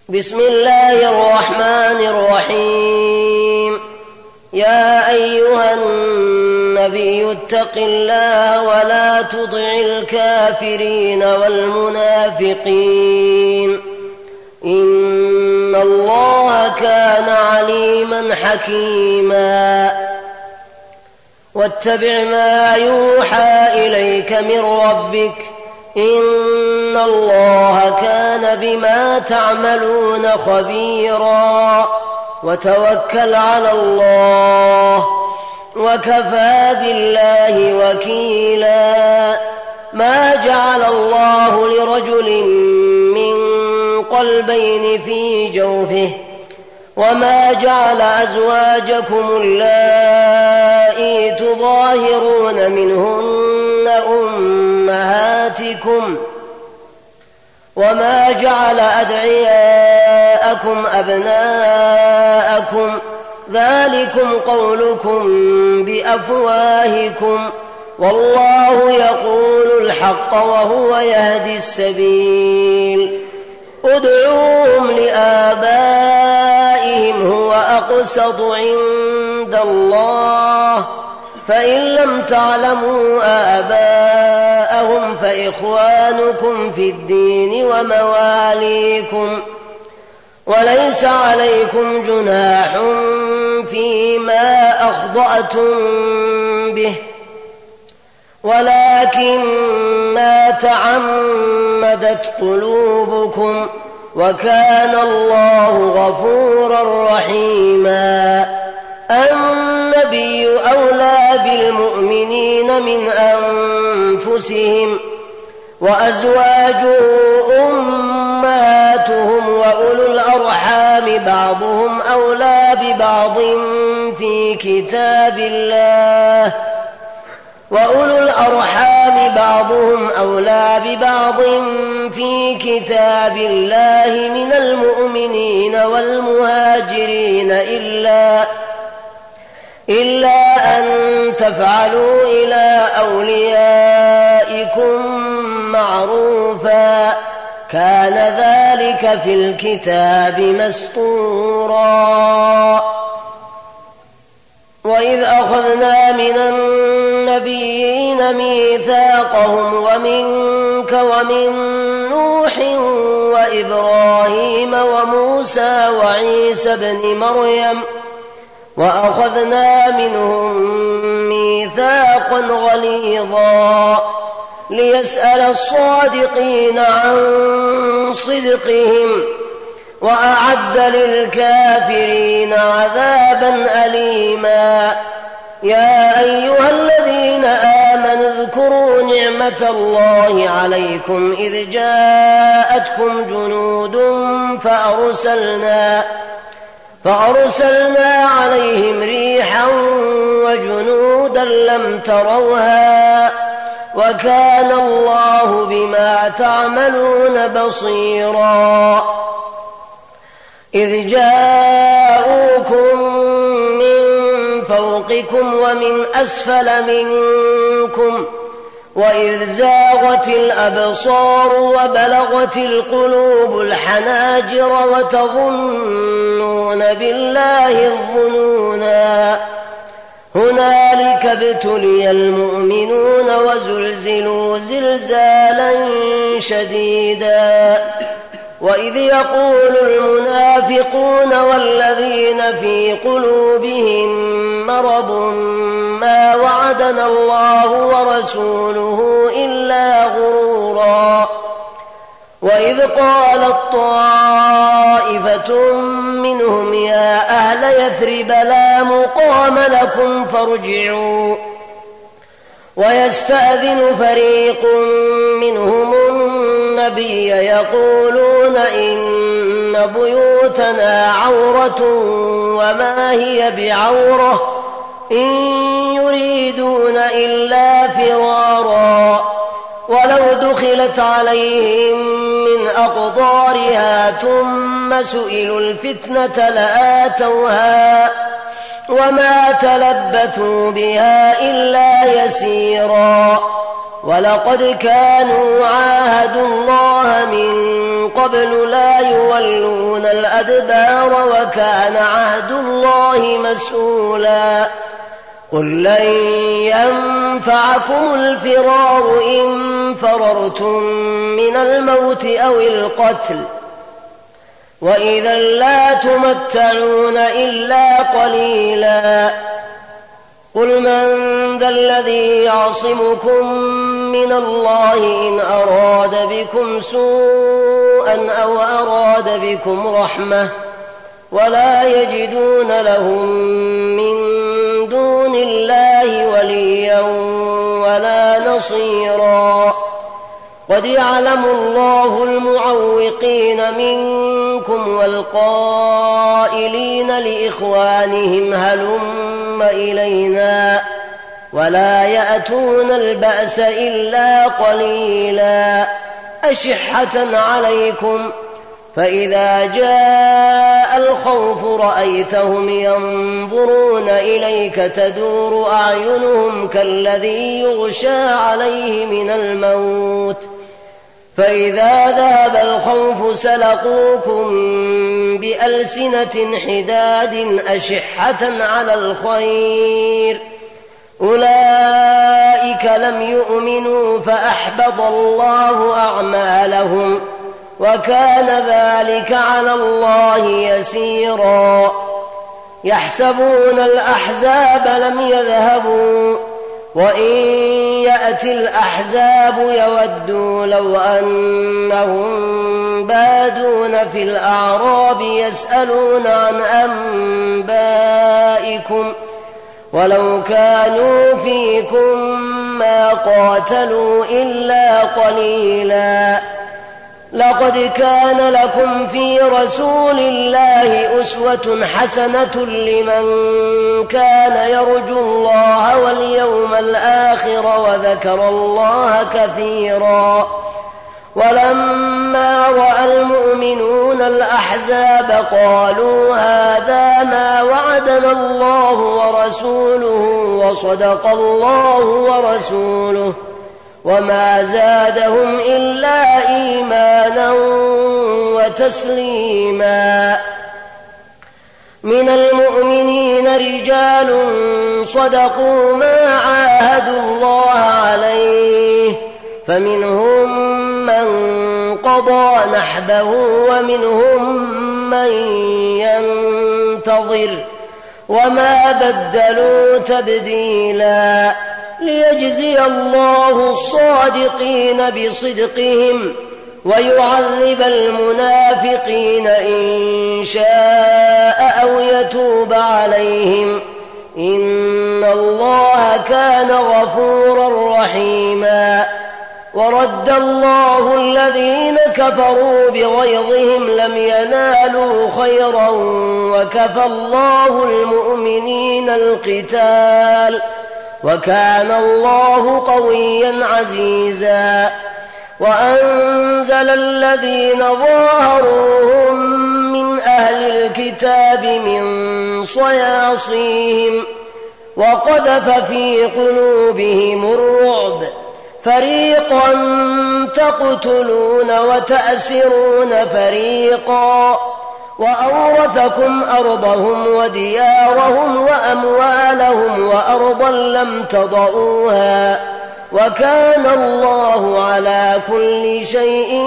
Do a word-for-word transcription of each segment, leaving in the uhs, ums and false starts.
بسم الله الرحمن الرحيم. يا أيها النبي اتق الله ولا تطع الكافرين والمنافقين إن الله كان عليما حكيما. واتبع ما يوحى إليك من ربك إن الله كان بما تعملون خبيرا. وتوكل على الله وكفى بالله وكيلا. ما جعل الله لرجل من قلبين في جوفه وما جعل أزواجكم اللائي تظاهرون منهن أمهاتكم وما جعل أدعياءكم أبناءكم ذلكم قولكم بأفواهكم والله يقول الحق وهو يهدي السبيل. ادعوهم لآبائهم هو أقسط عند الله فإن لم تعلموا آباءهم فإخوانكم في الدين ومواليكم وليس عليكم جناح فيما أخطأتم به ولكن ما تعمدت قلوبكم وكان الله غفورا رحيما. النبي أولى بالمؤمنين من أنفسهم وأزواجه أمهاتهم وأولو الأرحام بعضهم أولى ببعض في كتاب الله وأولو الأرحام بعضهم أولى ببعض في كتاب الله من المؤمنين والمهاجرين إلا إلا أن تفعلوا إلى أوليائكم معروفا كان ذلك في الكتاب مسطورا. وإذ أخذنا من النبيين ميثاقهم ومنك ومن نوح وإبراهيم وموسى وعيسى ابن مريم وأخذنا منهم ميثاقا غليظا ليسأل الصادقين عن صدقهم وأعد للكافرين عذابا أليما. يا أيها الذين آمنوا اذكروا نعمة الله عليكم إذ جاءتكم جنود فأرسلنا فأرسلنا عليهم ريحا وجنودا لم تروها وكان الله بما تعملون بصيرا. إذ جاءوكم من فوقكم ومن أسفل منكم وإذ زاغت الأبصار وبلغت القلوب الحناجر وتظنون بالله الظنونا هنالك ابتلي المؤمنون وزلزلوا زلزالا شديدا. وإذ يقول المنافقون والذين في قلوبهم مرض ما وعدنا الله ورسوله إلا غرورا. وإذ قالت طائفة منهم يا أهل يثرب لا مقام لكم فارجعوا ويستأذن فريق منهم النبي يقولون إن بيوتنا عورة وما هي بعورة إن يريدون إلا فرارا ولو دخلت عليهم من أقطارها ثم سئلوا الفتنة لآتوها وما تلبثوا بها إلا يسيرا. ولقد كانوا عاهدوا الله من قبل لا يولون الأدبار وكان عهد الله مسؤولا. قل لن ينفعكم الفرار إن فررتم من الموت أو القتل وإذا لا تمتعون إلا قليلا. قل من ذا الذي يعصمكم من الله إن أراد بكم سوءا أو أراد بكم رحمة ولا يجدون لهم من دون الله وليا ولا نصيرا. قد يعلم الله المعوقين منكم والقائلين لإخوانهم هلم إلينا ولا يأتون البأس إلا قليلا أشحة عليكم فإذا جاء الخوف رأيتهم ينظرون إليك تدور أعينهم كالذي يغشى عليه من الموت فإذا ذهب الخوف سلقوكم بألسنة حداد أشحة على الخير أولئك لم يؤمنوا فأحبط الله أعمالهم وكان ذلك على الله يسيرا. يحسبون الأحزاب لم يذهبوا وإن يأتي الأحزاب يودوا لو أنهم بادون في الأعراب يسألون عن أنبائكم ولو كانوا فيكم ما قاتلوا إلا قليلا. لقد كان لكم في رسول الله أسوة حسنة لمن كان يرجو الله واليوم الآخر وذكر الله كثيرا. ولما رأى المؤمنون الأحزاب قالوا هذا ما وعدنا الله ورسوله وصدق الله ورسوله وما زادهم إلا إيمانا وتسليما. من المؤمنين رجال صدقوا ما عاهدوا الله عليه فمنهم من قضى نحبه ومنهم من ينتظر وما بدلوا تبديلا. ليجزي الله الصادقين بصدقهم ويعذب المنافقين إن شاء أو يتوب عليهم إن الله كان غفورا رحيما. ورد الله الذين كفروا بغيظهم لم ينالوا خيرا وكفى الله المؤمنين القتال وكان الله قويا عزيزا. وأنزل الذين ظاهروهم من أهل الكتاب من صياصيهم وقذف في قلوبهم الرعب فريقا تقتلون وتأسرون فريقا وأورثكم أرضهم وديارهم وأموالهم وأرضا لم تطئوها وكان الله على كل شيء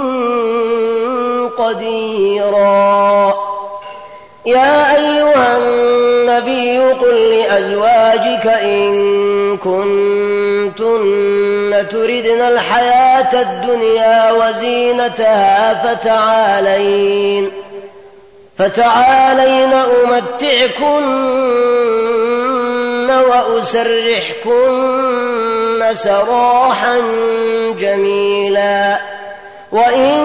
قديرا. يا أيها النبي قل لأزواجك إن كنتن تردن الحياة الدنيا وزينتها فتعالين فتعالين أمتعكن وأسرحكن سراحا جميلا. وإن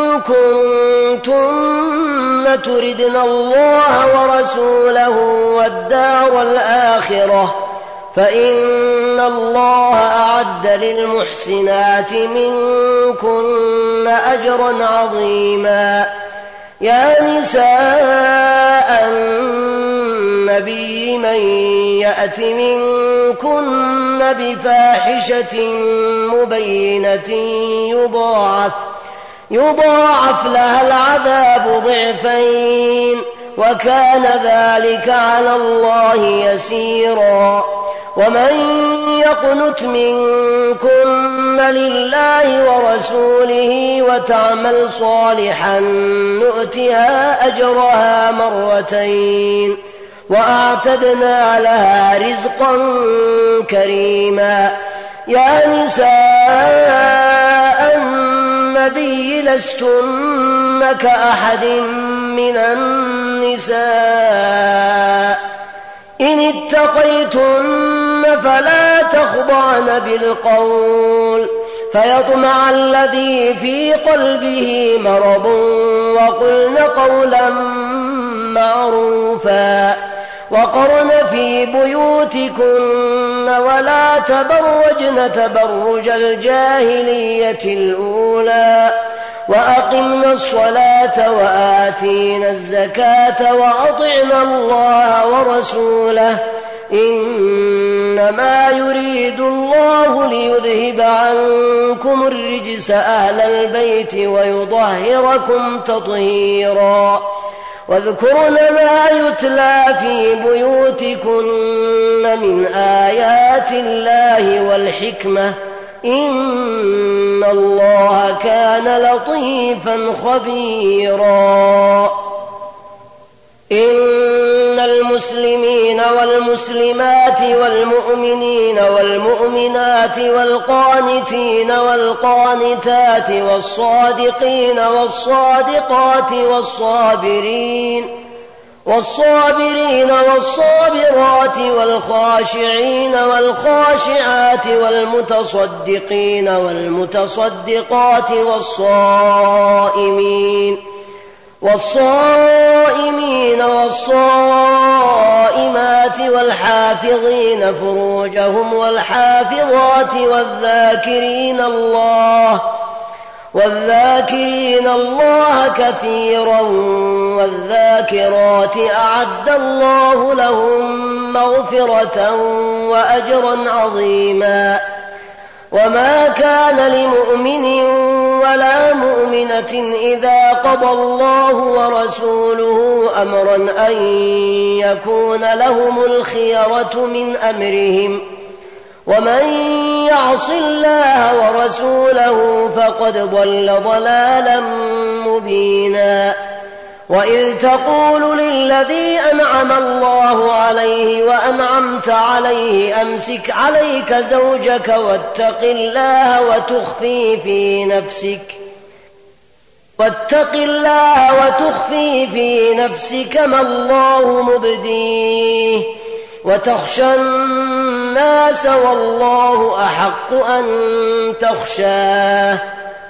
كنتن تردن الله ورسوله والدار الآخرة فإن الله أعد للمحسنات منكن أجرا عظيما. يا نساء النبي من يأت منكن بفاحشة مبينة يضاعف يضاعف لها العذاب ضعفين وكان ذلك على الله يسيرا. ومن يقنت منكن لله ورسوله وتعمل صالحا نؤتها أجرها مرتين وأعتدنا لها رزقا كريما. يا نساء النبي لستن كأحد من النساء إن اتقيتن فلا تخضعن بالقول فيطمع الذي في قلبه مرض وقلن قولا معروفا وقرن في بيوتكن ولا تبرجن تبرج الجاهلية الأولى وأقمنا الصلاة وآتينا الزكاة وأطعنا الله ورسوله إنما يريد الله ليذهب عنكم الرجس أهل البيت ويطهركم تطهيرا. واذكرن ما يتلى في بيوتكن من آيات الله والحكمة إن الله كان لطيفا خبيرا. إن المسلمين والمسلمات والمؤمنين والمؤمنات والقانتين والقانتات والصادقين والصادقات والصابرين والصابرين والصابرات والخاشعين والخاشعات والمتصدقين والمتصدقات والصائمين والصائمين والصائمات والحافظين فروجهم والحافظات والذاكرين الله والذاكرين الله كثيرا والذاكرات أعد الله لهم مغفرة وأجرا عظيما. وما كان لمؤمن ولا مؤمنة إذا قضى الله ورسوله أمرا أن يكون لهم الخيرة من أمرهم ومن يعص الله ورسوله فقد ضل ضلالا مبينا. وإذ تقول للذي أنعم الله عليه وأنعمت عليه أمسك عليك زوجك واتق الله وتخفي في نفسك واتق الله وتخفي في نفسك ما الله مبديه وتخشى الناس والله أحق أن تخشاه.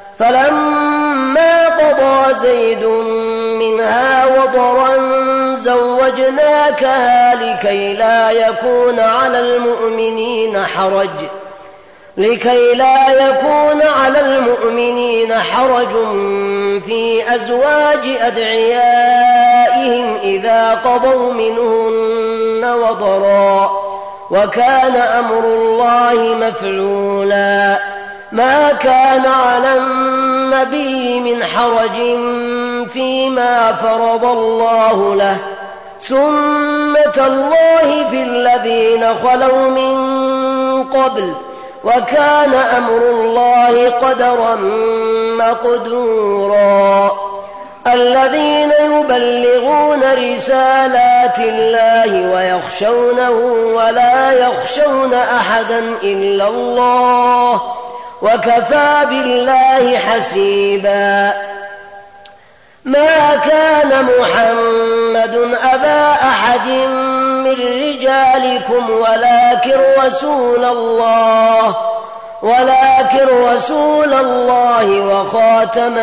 فلما قضى زيد منها وطرا زوجناكها لكي لا يكون على المؤمنين حرج لكي لا يكون على المؤمنين حرج في أزواج أدعيائهم إذا قضوا منهن وطرا وكان أمر الله مفعولا. ما كان على النبي من حرج فيما فرض الله له سنة الله في الذين خلوا من قبل وكان أمر الله قدرا مقدورا. الذين يبلغون رسالات الله ويخشونه ولا يخشون أحدا إلا الله وكفى بالله حسيبا. ما كان محمد أبا أحد من رجالكم ولكن رسول الله ولكن رسول الله وخاتم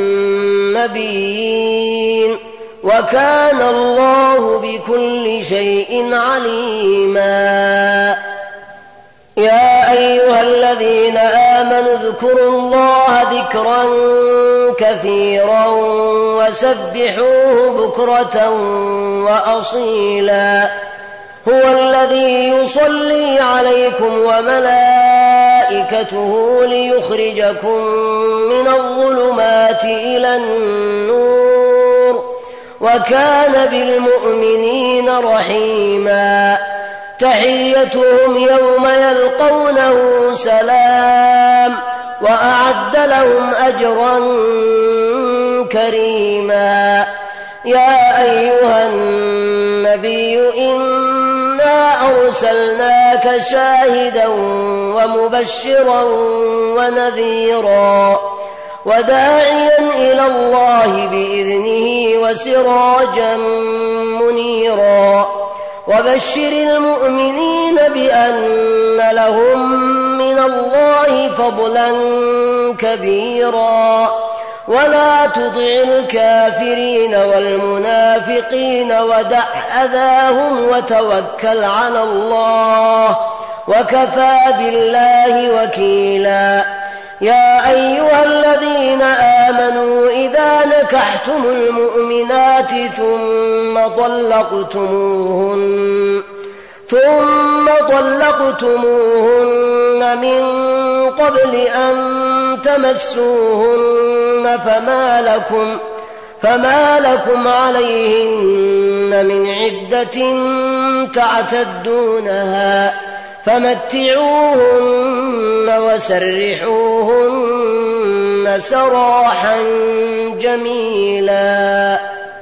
النبيين وكان الله بكل شيء عليما. يا أيها الذين آمنوا اذكروا الله ذكرا كثيرا وسبحوه بكرة وأصيلا. هو الذي يصلي عليكم وملائكته وملائكته ليخرجكم من الظلمات إلى النور وكان بالمؤمنين رحيما تحيتهم يوم يلقونه سلام وأعد لهم أجرا كريما يا أيها النبي إنا أرسلناك شاهدا ومبشرا ونذيرا وداعيا إلى الله بإذنه وسراجا منيرا وبشر المؤمنين بأن لهم من الله فضلا كبيرا ولا تطع الكافرين والمنافقين ودع أذاهم وتوكل على الله وكفى بالله وكيلا يا أيها الذين آمنوا إذا نكحتم المؤمنات ثم طلقتموهن ثم طلقتموهن من قبل أن تمسوهن فما لكم فما لكم عليهن من عدة تعتدونها فمتعوهن وسرحوهن سراحا جميلا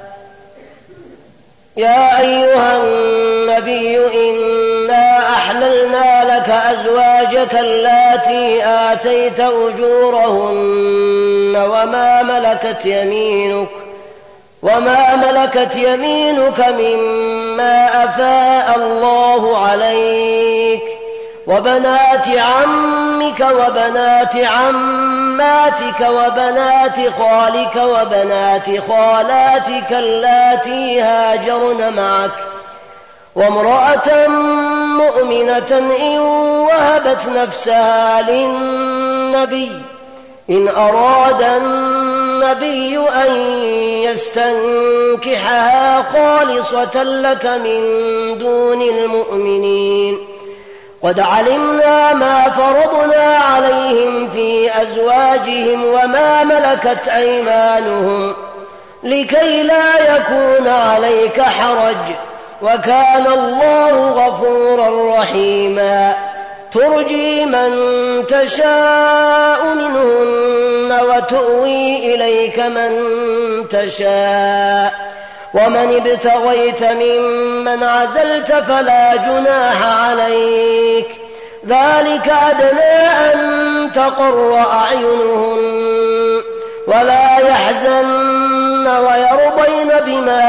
يا أيها النبي إنا أحللنا لك أزواجك اللاتي آتيت أجورهن وما ملكت يمينك وما ملكت يمينك مما أفاء الله عليك وبنات عمك وبنات عماتك وبنات خالك وبنات خالاتك اللاتي هاجرن معك وامرأة مؤمنة إن وهبت نفسها للنبي إن أراد النبي أن يستنكحها خالصة لك من دون المؤمنين قد علمنا ما فرضنا عليهم في أزواجهم وما ملكت أيمانهم لكي لا يكون عليك حرج وكان الله غفورا رحيما ترجي من تشاء منهن وتؤوي إليك من تشاء ومن ابتغيت ممن عزلت فلا جناح عليك ذلك أدنى أن تقر أعينهن ولا يحزن ويرضين بما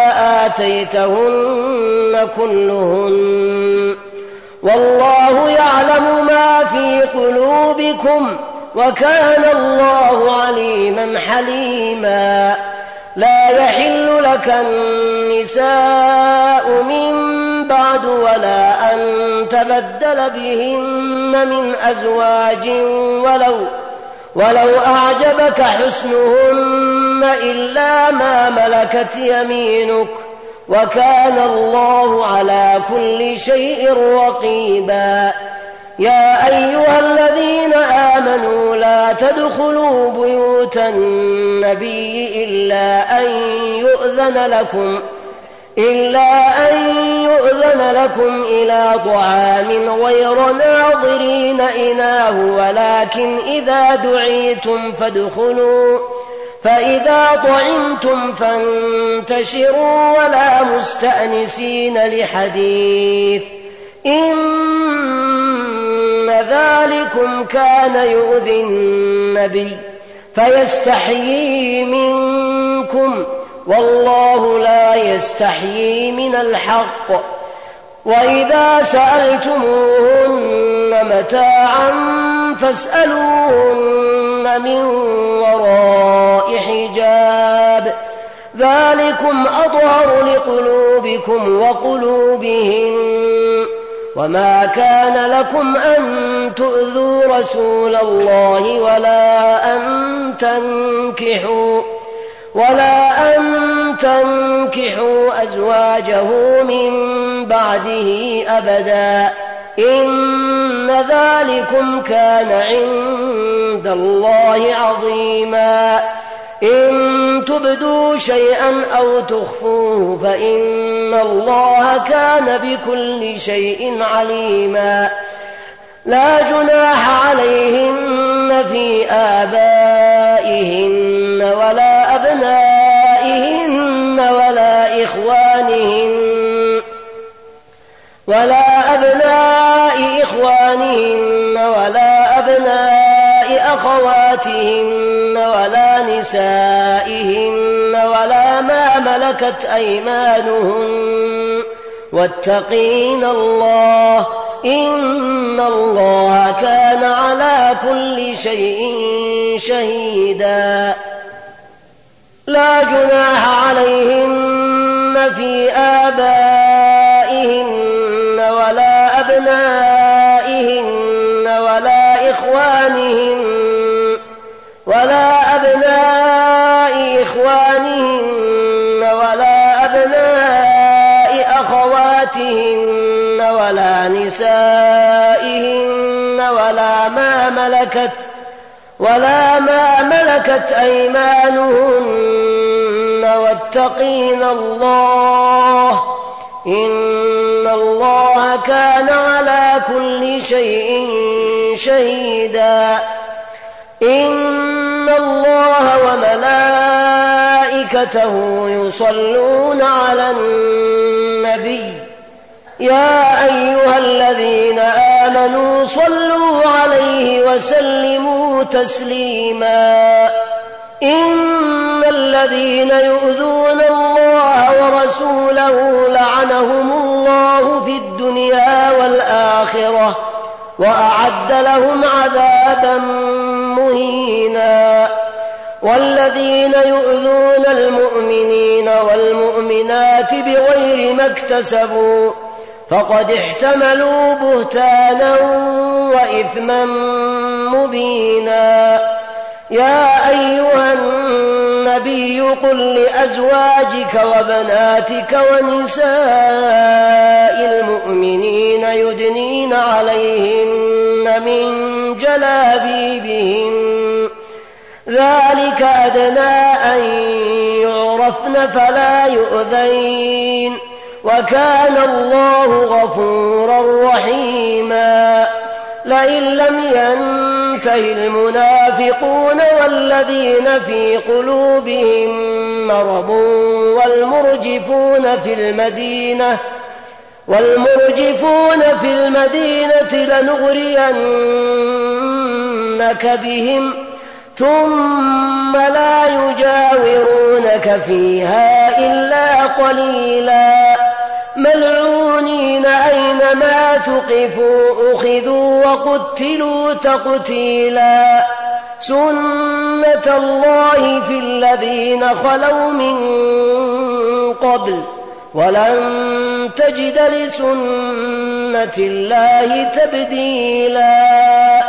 آتيتهن كلهن والله يعلم ما في قلوبكم وكان الله عليما حليما لا يحل لك النساء من بعد ولا أن تبدل بهن من أزواج ولو ولو أعجبك حسنهن إلا ما ملكت يمينك وكان الله على كل شيء رقيبا يا أيها الذين آمنوا لا تدخلوا بيوت النبي إلا أن يؤذن لكم إلا أن يؤذن لكم إلى طعام غير ناظرين إناه ولكن إذا دعيتم فادخلوا فإذا طعمتم فانتشروا ولا مستأنسين لحديث إن ذلكم كان يؤذي النبي فيستحيي منكم والله لا يستحيي من الحق وإذا سألتموهن متاعا فاسألوهن من وراء حجاب ذلكم أطهر لقلوبكم وقلوبهن وما كان لكم أن تؤذوا رسول الله ولا أن تنكحوا ولا أن تنكحوا أزواجه من بعده أبدا إن ذلكم كان عند الله عظيما. إن تبدوا شيئا أو تخفوه فإن الله كان بكل شيء عليما. لا جناح عليهن في آبائهن ولا أبنائهن ولا إخوانهن ولا أبناء إخوانهن ولا أبناء أخواتهن ولا نسائهن ولا ما ملكت أيمانهن واتقين الله إن الله كان على كل شيء شهيدا. لا جناح عليهن في آبائهن ولا أبنائهن ولا إخوانهن ولا أبناء إخوانهن ولا أبناء أخواتهن ولا نسائهن ولا ما ملكت ولا ما ملكت أيمانهن واتقين الله إن الله كان على كل شيء شهيدا. إن الله وملائكته يصلون على النبي يا أيها الذين آمنوا صلوا عليه وسلموا تسليما. إن الذين يؤذون الله ورسوله لعنهم الله في الدنيا والآخرة وأعد لهم عذابا مهينا. والذين يؤذون المؤمنين والمؤمنات بغير ما اكتسبوا فقد احتملوا بهتانا وإثما مبينا. يا أيها النبي قل لأزواجك وبناتك ونساء المؤمنين يدنين عليهن من جلابيبهن ذلك أدنى أن يعرفن فلا يؤذين وكان الله غفورا رحيما. لئن لم ينته المنافقون والذين في قلوبهم مرض والمرجفون في المدينة والمرجفون في المدينة لنغرينك بهم ثم لا يجاورونك فيها إلا قليلا ملعونين أينما ثقفوا أخذوا وقتلوا تقتيلا. سنة الله في الذين خلوا من قبل ولن تجد لسنة الله تبديلا.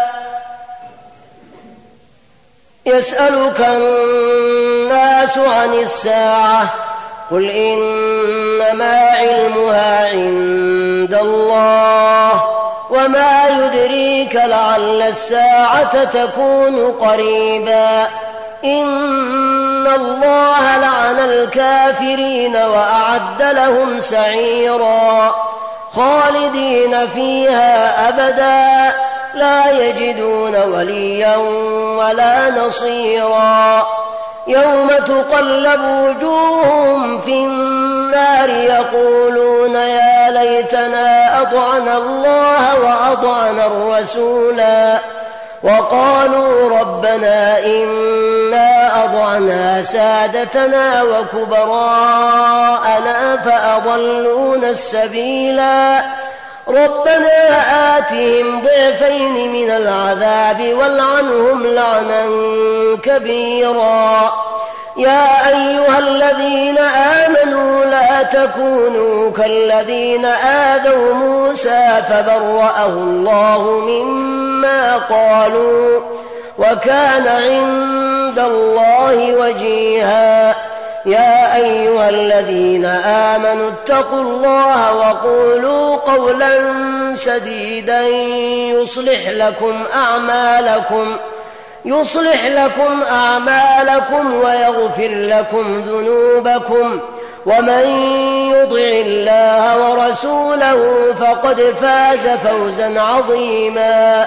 يسألك الناس عن الساعة قل إنما علمها عند الله وما يدريك لعل الساعة تكون قريبا. إن الله لعن الكافرين وأعد لهم سعيرا خالدين فيها أبدا لا يجدون وليا ولا نصيرا. يوم تقلب وجوههم في النار يقولون يا ليتنا أطعنا الله وأطعنا الرسولا وقالوا ربنا إنا أطعنا سادتنا وكبراءنا فأضلونا السبيلا. ربنا آتهم ضعفين من العذاب والعنهم لعنا كبيرا. يا أيها الذين آمنوا لا تكونوا كالذين آذوا موسى فبرأه الله مما قالوا وكان عند الله وجيها. يا أيها الذين آمنوا اتقوا الله وقولوا قولا سديدا يصلح لكم أعمالكم يصلح لكم أعمالكم ويغفر لكم ذنوبكم ومن يطع الله ورسوله فقد فاز فوزا عظيما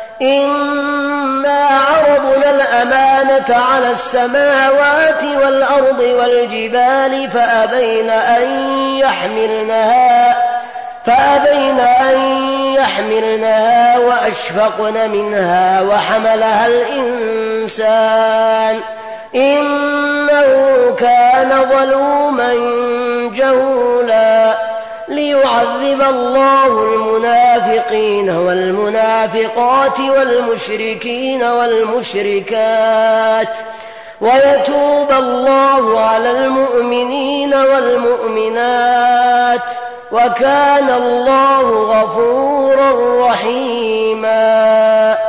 إنا عرضنا الأمانة على السماوات والأرض والجبال فأبين أن يحملنها فأبين أن يحملنها وأشفقن منها وحملها الإنسان إنه كان ظلوما جهولا ليعذب الله المنافقين والمنافقات والمشركين والمشركات ويتوب الله على المؤمنين والمؤمنات وكان الله غفورا رحيما.